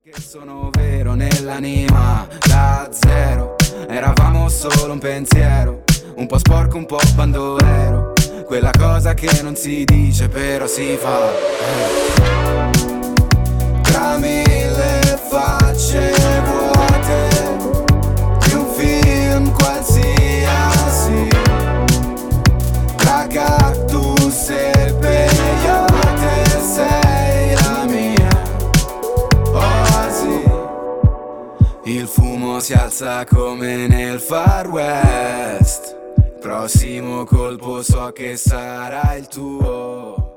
Che sono vero nell'anima, da zero eravamo solo un pensiero, un po' sporco, un po' bandolero, quella cosa che non si dice però si fa. Tra mille facce vuote di un film qualsiasi, tra cactus e peyote, sei la mia oasi. Il fumo si alza come nel Far West, prossimo colpo so che sarà il tuo.